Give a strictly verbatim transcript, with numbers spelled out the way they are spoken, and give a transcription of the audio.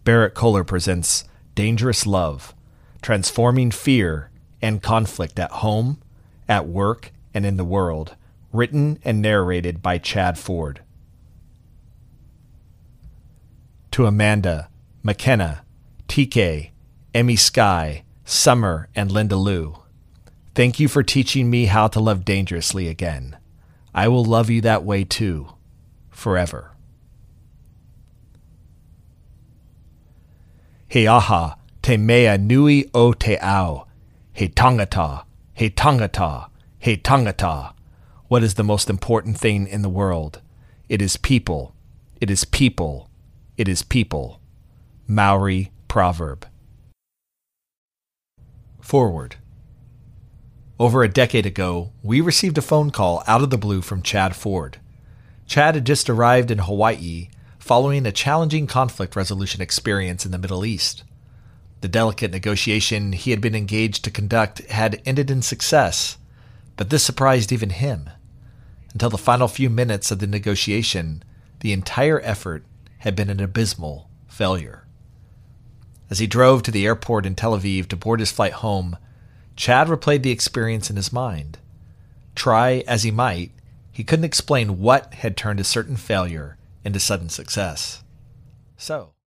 Barrett Kohler presents Dangerous Love, Transforming Fear and Conflict at Home, at Work, and in the World, written and narrated by Chad Ford. To Amanda, McKenna, T K, Emmy Sky, Summer, and Linda Lou, thank you for teaching me how to love dangerously again. I will love you that way too, forever. He aha, te mea nui o te ao. He tangata, he tangata, he tangata. What is the most important thing in the world? It is people. It is people. It is people. Maori proverb. Forward. Over a decade ago, we received a phone call out of the blue from Chad Ford. Chad had just arrived in Hawaii following a challenging conflict resolution experience in the Middle East. The delicate negotiation he had been engaged to conduct had ended in success, but this surprised even him. Until the final few minutes of the negotiation, the entire effort had been an abysmal failure. As he drove to the airport in Tel Aviv to board his flight home, Chad replayed the experience in his mind. Try as he might, he couldn't explain what had turned a certain failure into sudden success. So,